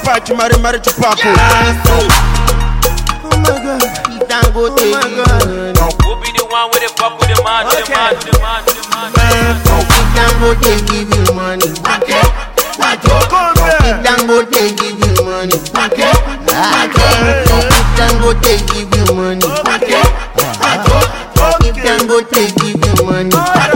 fight you marry Tupac. Oh my God, Dangote. Oh my God. Who be the one with the fuck with the man? Dangote give you money. Dangote give you money. Dangote give you money. Dangote give you money.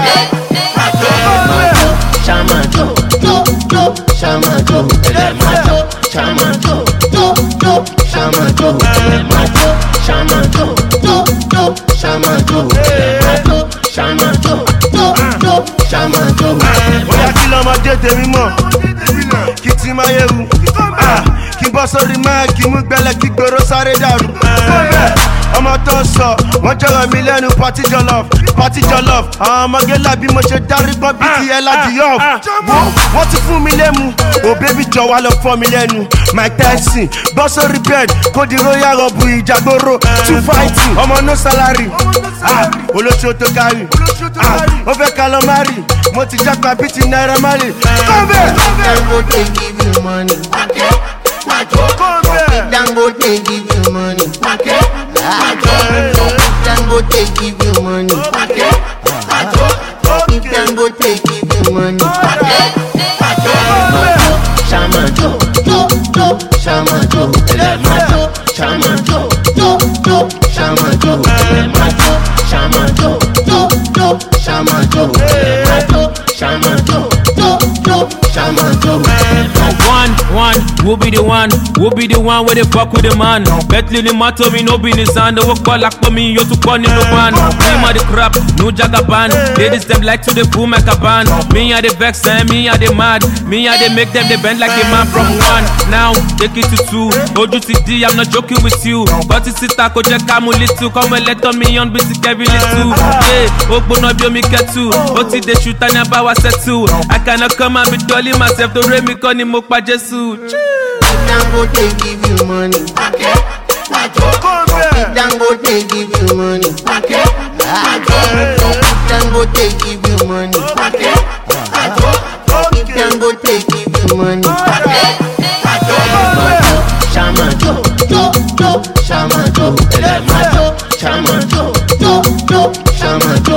Shamajo, Shamajo, Shamajo, Shamajo, Shamajo, Shamajo. Oya kí lọ́mọdé tèmi mọ̀, kí tí máa yẹ̀wù, kí bọ́ sórí máa kí mú gbẹ́lẹ̀ kí gbòòrò sáré dàrú. Ọmọ tó ń sọ, wọ́n jọ̀rọ̀ mi lẹ́nu party jollof. Àwọn ọmọge làbí mo ṣe darí gbọ́n bí ti ẹ̀ láti yọ̀. Wọ́n ti fún mi lẹ́mu, ò bébí jọ wá lọ fọ́ mi lẹ́nu. Mike Tyson, bọ́ sórí bed, kó di royal rọ̀bù ìjàgbóró. 2 fighting, ọmọ no salary. Olóṣù tó kárí, ó fẹ́ ká lọ má rí. Mo ti jápa bí ti Naira Marley. Dangote give you money. Dangote give you money. Dangote give you money. Dangote give you money. Shamajo, Shamajo, Shamajo, Shamajo, Shamajo, Shamajo, Shamajo. One, who be the one where they fuck with the man? Bentley ni matter me no business and the work like for me, you to call in the one. Me the crap, no jagaban. Ladies them like to the boom like a band. Me are the vex and me are the mad. Me are they make them they bend like a man from one. Now take it to 2. Oju TD, I'm not joking with you. But it's a ko je kamu little. Come and let on me on busy Kevin little. Yeah, Ogbo no bio me get too. Oti they shoot and about set too. I cannot come and be dolly myself to re me koni mo pa Jesu. Dangote give you money. Dangote give you money. Dangote give you money. Dangote give you money. Shamajo, Shamajo, Shamajo, Shamajo,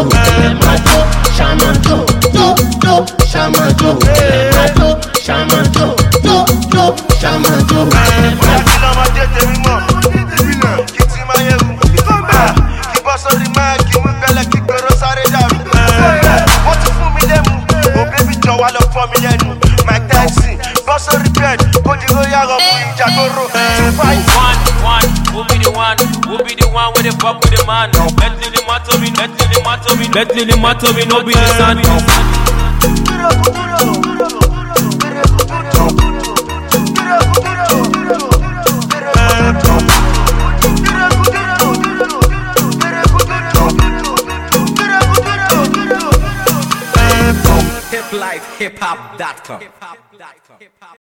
Shamajo, Shamajo, Shamajo. Oya kí lọ́mọdé tèmi mọ̀, kí tí máa yẹ̀wù, kí bọ́ sórí máa kí mú gbẹ́lẹ̀ kí gbòòrò sáré dàrú. Wọ́n ti fún mi lẹ́mu, ò bébí jọ wá lọ fọ́ mi lẹ́nu. Mike Tyson, bọ́ sórí bed, kó di royal rọ̀bù ìjàgbóró. 2 fighting. One, who be the one where they fuck with the man? Bentley ni matter me, no be the sun. hiplifehiphop.com